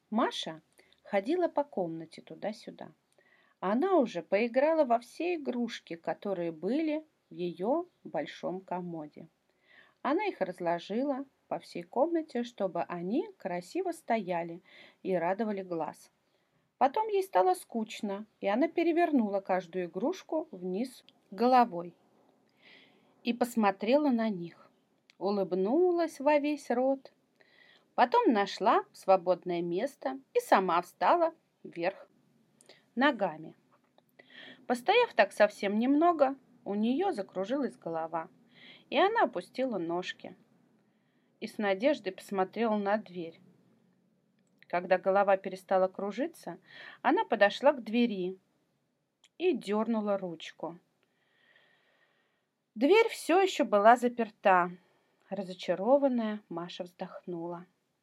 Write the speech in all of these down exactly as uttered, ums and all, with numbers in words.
Маша ходила по комнате туда-сюда. Она уже поиграла во все игрушки, которые были в ее большом комоде. Она их разложила по всей комнате, чтобы они красиво стояли и радовали глаз. Потом ей стало скучно, и она перевернула каждую игрушку вниз головой и посмотрела на них. Улыбнулась во весь рот. Потом нашла свободное место и сама встала вверх ногами. Постояв так совсем немного, у нее закружилась голова, и она опустила ножки и с надеждой посмотрела на дверь. Когда голова перестала кружиться, она подошла к двери и дернула ручку. Дверь все еще была заперта. Разочарованная, Маша вздохнула.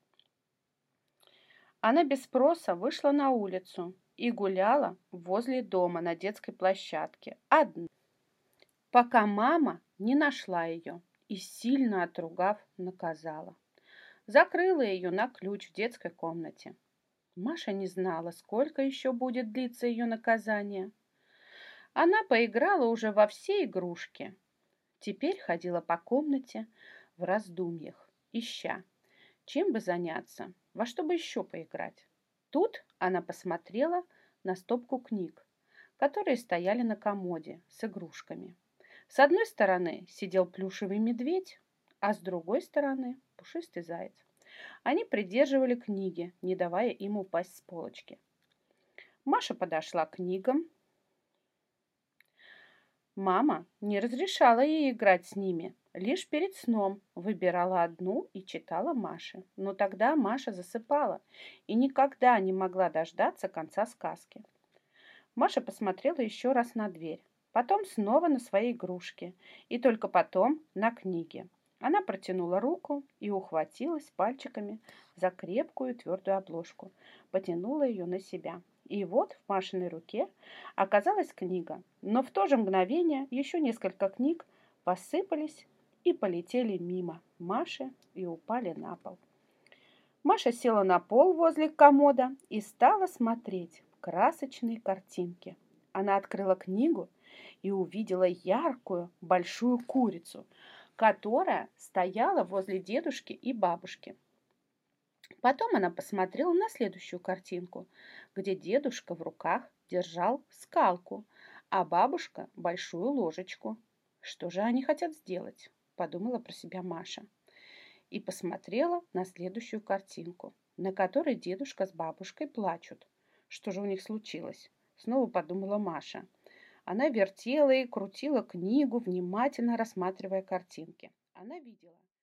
Она без спроса вышла на улицу и гуляла возле дома на детской площадке одна, пока мама не нашла ее и, сильно отругав, наказала. Закрыла ее на ключ в детской комнате. Маша не знала, сколько еще будет длиться ее наказание. Она поиграла уже во все игрушки. Теперь ходила по комнате в раздумьях, ища, чем бы заняться, во что бы еще поиграть. Тут она посмотрела на стопку книг, которые стояли на комоде с игрушками. С одной стороны сидел плюшевый медведь, а с другой стороны пушистый заяц. Они придерживали книги, не давая им упасть с полочки. Маша подошла к книгам. Мама не разрешала ей играть с ними, лишь перед сном выбирала одну и читала Маше. Но тогда Маша засыпала и никогда не могла дождаться конца сказки. Маша посмотрела еще раз на дверь, потом снова на свои игрушки и только потом на книги. Она протянула руку и ухватилась пальчиками за крепкую твердую обложку, потянула ее на себя. И вот в Машиной руке оказалась книга, но в то же мгновение еще несколько книг посыпались и полетели мимо Маши и упали на пол. Маша села на пол возле комода и стала смотреть красочные картинки. Она открыла книгу и увидела яркую большую курицу, которая стояла возле дедушки и бабушки. Потом она посмотрела на следующую картинку, где дедушка в руках держал скалку, а бабушка большую ложечку. Что же они хотят сделать? Подумала про себя Маша. И посмотрела на следующую картинку, на которой дедушка с бабушкой плачут. Что же у них случилось? Снова подумала Маша. Она вертела и крутила книгу, внимательно рассматривая картинки. Она видела,